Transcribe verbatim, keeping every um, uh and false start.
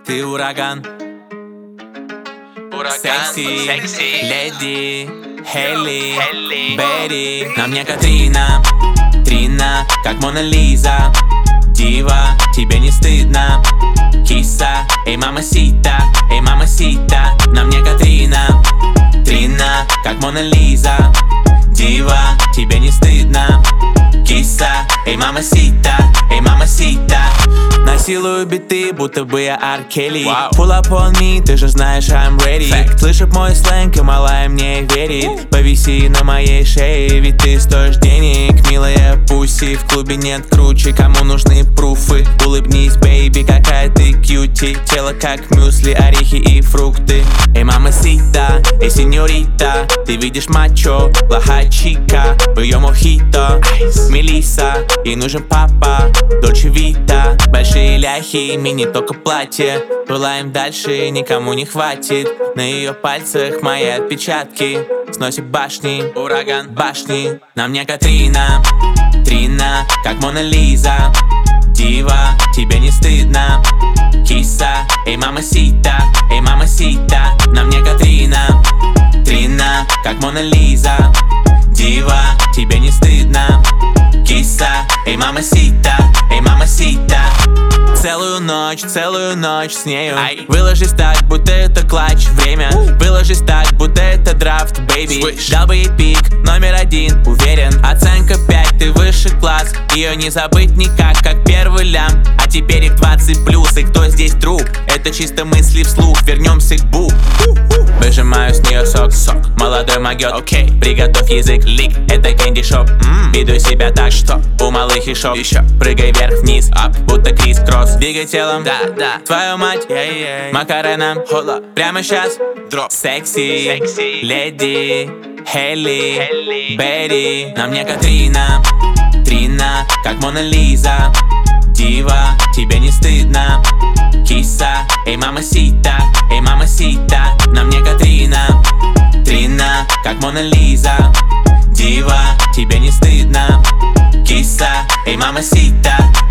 Ты ураган, Ураган, секси, секси, леди, Хелли, Хелли, Берри. На мне Катрина, Трина, как Мона Лиза. Дива, тебе не стыдно. Киса, эй, мамасита, эй, мамасита. На мне Катрина, Трина, как Мона Лиза. Дива, тебе не стыдно. Киса, эй, мамасита, эй, мамасита. Насилую биты, будто бы я Ар Келли. wow. Pull up on me, ты же знаешь, I'm ready. Fact. Слышит мой сленг, и малая мне верит. Повиси на моей шее, ведь ты стоишь денег. Милая пуси, в клубе нет круче. Кому нужны пруфы? Улыбнись, бейби, какая ты кьюти. Тело как мюсли, орехи и фрукты. Эй, мамасита, эй, сеньорита. Ты видишь мачо, плохая чика. В ее мохито, Мелисса, ей нужен папа, Дольче Вита. Большие ляхи, мини только платье. Пылаем дальше, никому не хватит. На ее пальцах мои отпечатки. Сносит башни, ураган, башни. На мне Катрина, Трина, как Мона Лиза. Дива, тебе не стыдно. Киса, эй, мамасита, эй, мамасита. На мне Катрина, Трина, как Мона Лиза. Дива, тебе не стыдно. Киса, эй, мамасита, эй, мамасита. Целую ночь, целую ночь с нею. Ай. Выложись так, будто это клатч. Время, выложись так, будто это драфт, бейби. Дал бы ей пик, номер один, уверен. Оценка пять, ты выше класс. Ее не забыть никак, как первый лям. А теперь их двадцать плюс, и кто здесь труп? Это чисто мысли вслух, вернемся к бу. Выжимаю с нее сок, сок. Молодой могет, окей, okay. Приготовь язык, лик, это кэнди шоп. mm. Веду себя так, что у малых и шоп. Еще прыгай вверх-вниз, ап, будто крис-кросс. Двигай телом, да, да, твою мать, yeah, yeah. Макарена, хола, прямо сейчас дроп. Секси, секси, леди, Хелли, Берри. На мне Катрина, Трина, как Мона Лиза. Дива, тебе не стыдно. Киса, эй, мамасита, эй, мамасита. На мне Катрина, Трина, как Мона Лиза. Дива, тебе не стыдно. Киса, эй, мамасита.